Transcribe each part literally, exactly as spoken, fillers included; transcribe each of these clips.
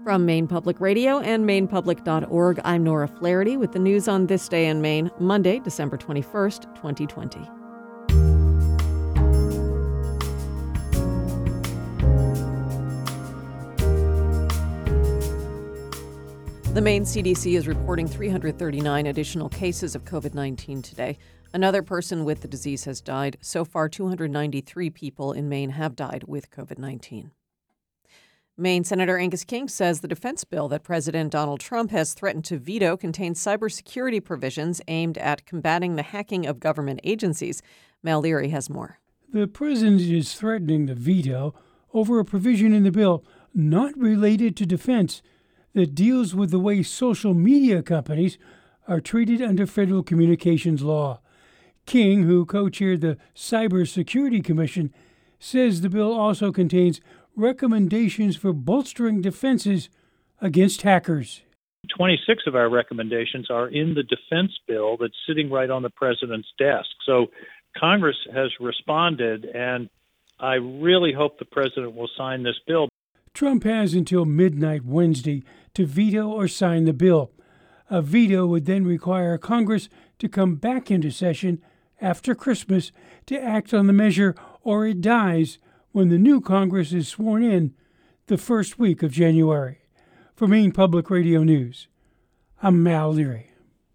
From Maine Public Radio and maine public dot org, I'm Nora Flaherty with the news on this day in Maine, Monday, December twenty-first, twenty twenty. The Maine C D C is reporting three hundred thirty-nine additional cases of covid nineteen today. Another person with the disease has died. So far, two hundred ninety-three people in Maine have died with covid nineteen. Maine Senator Angus King says the defense bill that President Donald Trump has threatened to veto contains cybersecurity provisions aimed at combating the hacking of government agencies. Mal Leary has more. The president is threatening the veto over a provision in the bill not related to defense that deals with the way social media companies are treated under federal communications law. King, who co-chaired the Cybersecurity Commission, says the bill also contains recommendations for bolstering defenses against hackers. twenty-six of our recommendations are in the defense bill that's sitting right on the president's desk. So Congress has responded, and I really hope the president will sign this bill. Trump has until midnight Wednesday to veto or sign the bill. A veto would then require Congress to come back into session after Christmas to act on the measure, or it dies when the new Congress is sworn in the first week of January. For Maine Public Radio News, I'm Mal Leary.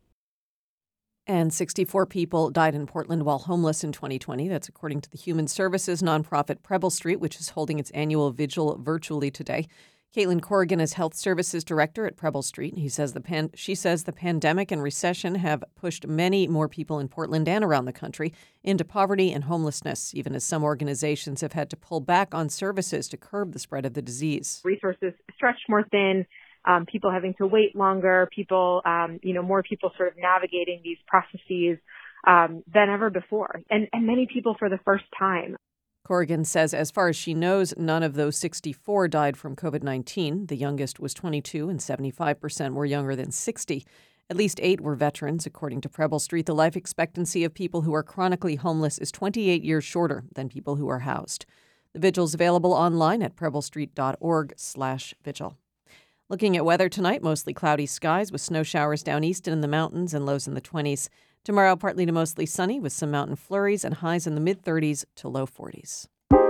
And sixty-four people died in Portland while homeless in twenty twenty. That's according to the human services nonprofit Preble Street, which is holding its annual vigil virtually today. Caitlin Corrigan is health services director at Preble Street. He says the pan- she says the pandemic and recession have pushed many more people in Portland and around the country into poverty and homelessness, even as some organizations have had to pull back on services to curb the spread of the disease. Resources stretched more thin, um, people having to wait longer, people, um, you know, more people sort of navigating these processes um, than ever before, and, and many people for the first time. Corrigan says as far as she knows, none of those sixty-four died from covid nineteen. The youngest was twenty-two, and seventy-five percent were younger than sixty. At least eight were veterans. According to Preble Street, the life expectancy of people who are chronically homeless is twenty-eight years shorter than people who are housed. The vigil is available online at preble street dot org slash vigil. Looking at weather tonight, mostly cloudy skies with snow showers down east and in the mountains and lows in the twenties. Tomorrow, partly to mostly sunny with some mountain flurries and highs in the mid-thirties to low forties.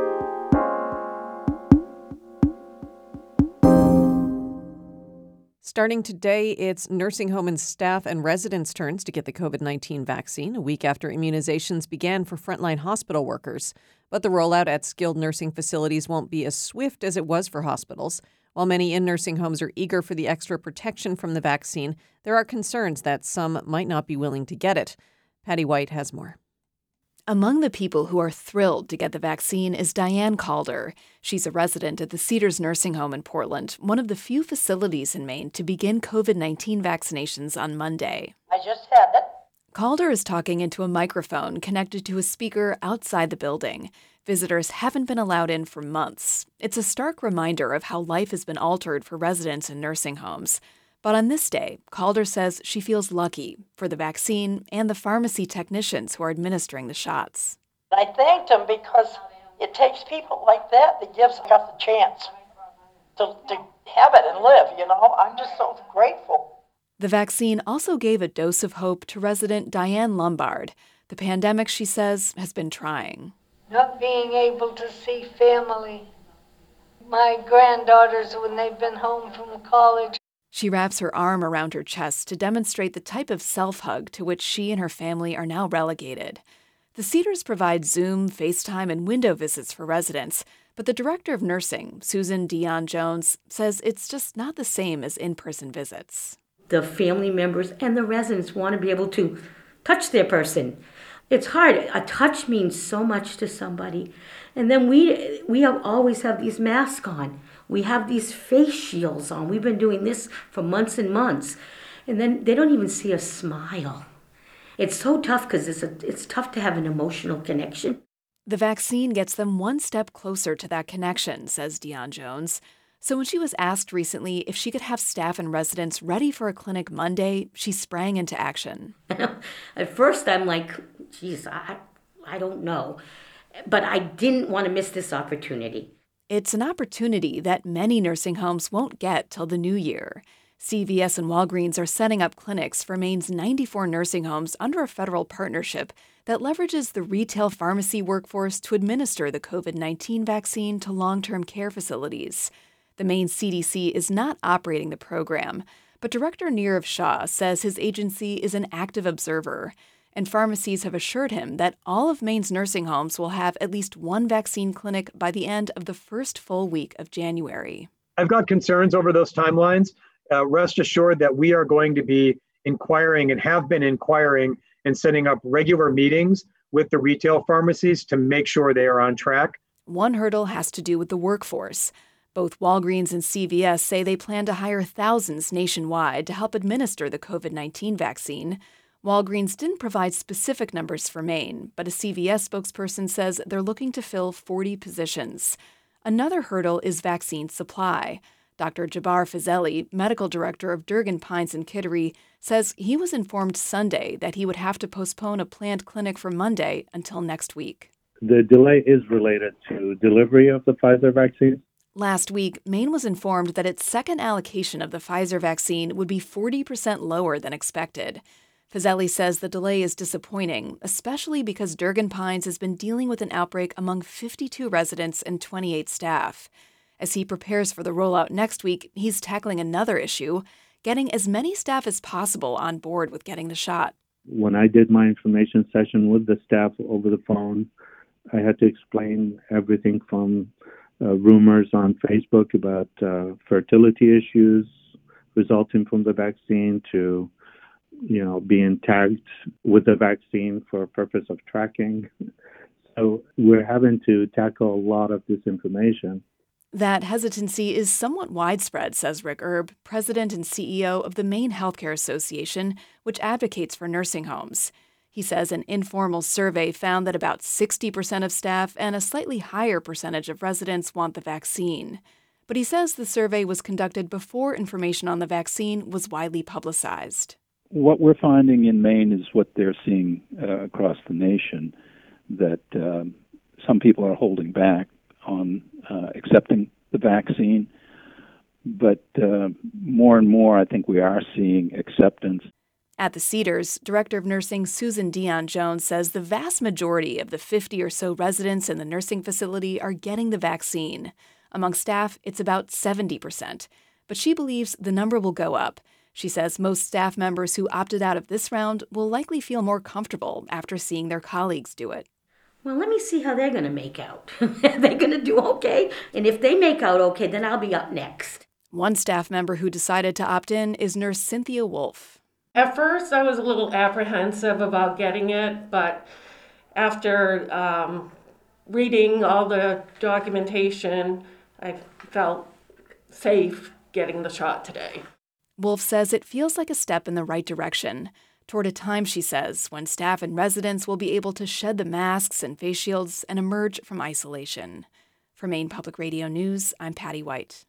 Starting today, it's nursing home and staff and residents' turns to get the covid nineteen vaccine, a week after immunizations began for frontline hospital workers. But the rollout at skilled nursing facilities won't be as swift as it was for hospitals. While many in nursing homes are eager for the extra protection from the vaccine, there are concerns that some might not be willing to get it. Patty White has more. Among the people who are thrilled to get the vaccine is Diane Calder. She's a resident at the Cedars Nursing Home in Portland, one of the few facilities in Maine to begin covid nineteen vaccinations on Monday. I just had it. Calder is talking into a microphone connected to a speaker outside the building. Visitors haven't been allowed in for months. It's a stark reminder of how life has been altered for residents in nursing homes. But on this day, Calder says she feels lucky for the vaccine and the pharmacy technicians who are administering the shots. I thanked them because it takes people like that that gives us the chance to, to have it and live, you know. I'm just so grateful. The vaccine also gave a dose of hope to resident Diane Lombard. The pandemic, she says, has been trying. Not being able to see family, my granddaughters when they've been home from college. She wraps her arm around her chest to demonstrate the type of self-hug to which she and her family are now relegated. The Cedars provide Zoom, FaceTime, and window visits for residents, but the director of nursing, Susan Dion Jones, says it's just not the same as in-person visits. The family members and the residents want to be able to touch their person. It's hard. A touch means so much to somebody. And then we we have always have these masks on. We have these face shields on. We've been doing this for months and months. And then they don't even see a smile. It's so tough because it's, a, it's tough to have an emotional connection. The vaccine gets them one step closer to that connection, says Dion Jones. So when she was asked recently if she could have staff and residents ready for a clinic Monday, she sprang into action. At first, I'm like, geez, I, I don't know. But I didn't want to miss this opportunity. It's an opportunity that many nursing homes won't get till the new year. C V S and Walgreens are setting up clinics for Maine's ninety-four nursing homes under a federal partnership that leverages the retail pharmacy workforce to administer the COVID nineteen vaccine to long-term care facilities. The Maine C D C is not operating the program, but Director Nirav Shah says his agency is an active observer, and pharmacies have assured him that all of Maine's nursing homes will have at least one vaccine clinic by the end of the first full week of January. I've got concerns over those timelines. Uh, rest assured that we are going to be inquiring and have been inquiring and setting up regular meetings with the retail pharmacies to make sure they are on track. One hurdle has to do with the workforce. Both Walgreens and C V S say they plan to hire thousands nationwide to help administer the COVID nineteen vaccine. Walgreens didn't provide specific numbers for Maine, but a C V S spokesperson says they're looking to fill forty positions. Another hurdle is vaccine supply. Doctor Jabbar Fazeli, medical director of Durgan Pines and Kittery, says he was informed Sunday that he would have to postpone a planned clinic for Monday until next week. The delay is related to delivery of the Pfizer vaccine. Last week, Maine was informed that its second allocation of the Pfizer vaccine would be forty percent lower than expected. Fazeli says the delay is disappointing, especially because Durgan Pines has been dealing with an outbreak among fifty-two residents and twenty-eight staff. As he prepares for the rollout next week, he's tackling another issue, getting as many staff as possible on board with getting the shot. When I did my information session with the staff over the phone, I had to explain everything from uh, rumors on Facebook about uh, fertility issues resulting from the vaccine to you know, being tagged with the vaccine for a purpose of tracking. So we're having to tackle a lot of this information. That hesitancy is somewhat widespread, says Rick Erb, president and C E O of the Maine Healthcare Association, which advocates for nursing homes. He says an informal survey found that about sixty percent of staff and a slightly higher percentage of residents want the vaccine. But he says the survey was conducted before information on the vaccine was widely publicized. What we're finding in Maine is what they're seeing uh, across the nation, that uh, some people are holding back on uh, accepting the vaccine. But uh, more and more, I think we are seeing acceptance. At the Cedars, Director of Nursing Susan Dion Jones says the vast majority of the fifty or so residents in the nursing facility are getting the vaccine. Among staff, it's about seventy percent. But she believes the number will go up. She says most staff members who opted out of this round will likely feel more comfortable after seeing their colleagues do it. Well, let me see how they're going to make out. Are they going to do okay? And if they make out okay, then I'll be up next. One staff member who decided to opt in is nurse Cynthia Wolf. At first, I was a little apprehensive about getting it, but after um, reading all the documentation, I felt safe getting the shot today. Wolf says it feels like a step in the right direction, toward a time, she says, when staff and residents will be able to shed the masks and face shields and emerge from isolation. For Maine Public Radio News, I'm Patty White.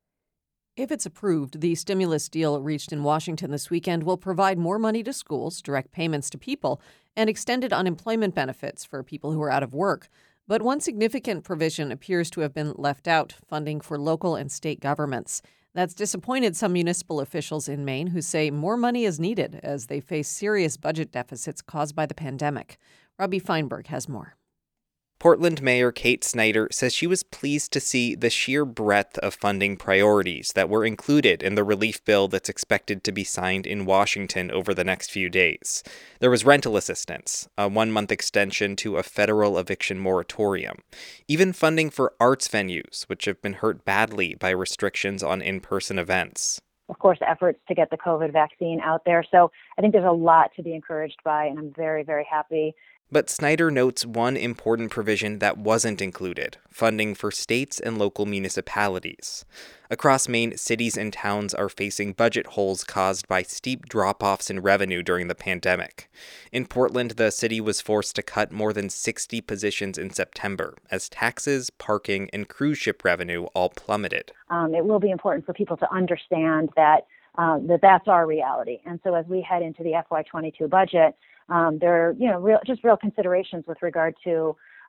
If it's approved, the stimulus deal reached in Washington this weekend will provide more money to schools, direct payments to people, and extended unemployment benefits for people who are out of work. But one significant provision appears to have been left out, funding for local and state governments. That's disappointed some municipal officials in Maine who say more money is needed as they face serious budget deficits caused by the pandemic. Robbie Feinberg has more. Portland Mayor Kate Snyder says she was pleased to see the sheer breadth of funding priorities that were included in the relief bill that's expected to be signed in Washington over the next few days. There was rental assistance, a one-month extension to a federal eviction moratorium, even funding for arts venues, which have been hurt badly by restrictions on in-person events. Of course, efforts to get the COVID vaccine out there. So I think there's a lot to be encouraged by, and I'm very, very happy. But Snyder notes one important provision that wasn't included, funding for states and local municipalities. Across Maine, cities and towns are facing budget holes caused by steep drop-offs in revenue during the pandemic. In Portland, the city was forced to cut more than sixty positions in September as taxes, parking, and cruise ship revenue all plummeted. Um, it will be important for people to understand that, uh, that that's our reality. And so as we head into the F Y twenty-two budget, Um, there are, you know, real, just real considerations with regard to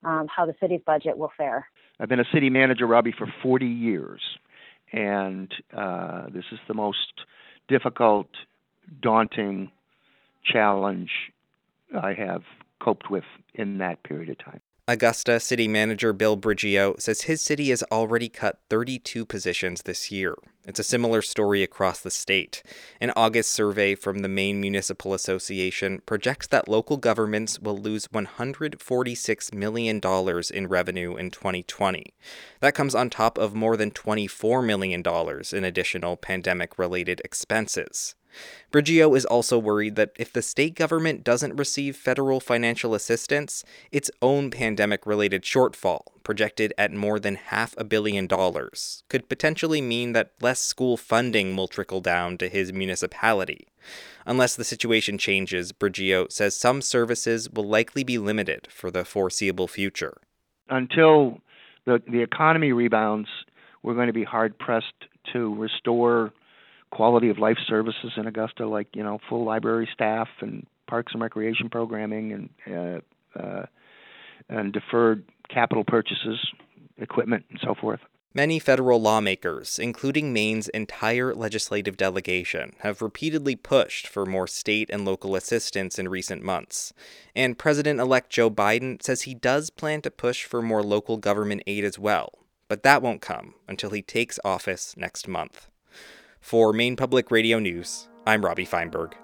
um, how the city's budget will fare. I've been a city manager, Robbie, for forty years, and uh, this is the most difficult, daunting challenge I have coped with in that period of time. Augusta City Manager Bill Briggio says his city has already cut thirty-two positions this year. It's a similar story across the state. An August survey from the Maine Municipal Association projects that local governments will lose one hundred forty-six million dollars in revenue in twenty twenty. That comes on top of more than twenty-four million dollars in additional pandemic-related expenses. Briggio is also worried that if the state government doesn't receive federal financial assistance, its own pandemic-related shortfall, projected at more than half a billion dollars, could potentially mean that less school funding will trickle down to his municipality. Unless the situation changes, Briggio says some services will likely be limited for the foreseeable future. Until the, the economy rebounds, we're going to be hard-pressed to restore quality of life services in Augusta, like, you know, full library staff and parks and recreation programming and uh, uh, and deferred capital purchases, equipment, and so forth. Many federal lawmakers, including Maine's entire legislative delegation, have repeatedly pushed for more state and local assistance in recent months. And President-elect Joe Biden says he does plan to push for more local government aid as well, but that won't come until he takes office next month. For Maine Public Radio News, I'm Robbie Feinberg.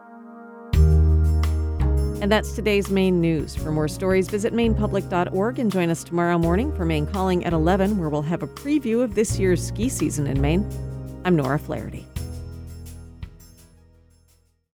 And that's today's Maine News. For more stories, visit maine public dot org and join us tomorrow morning for Maine Calling at eleven, where we'll have a preview of this year's ski season in Maine. I'm Nora Flaherty.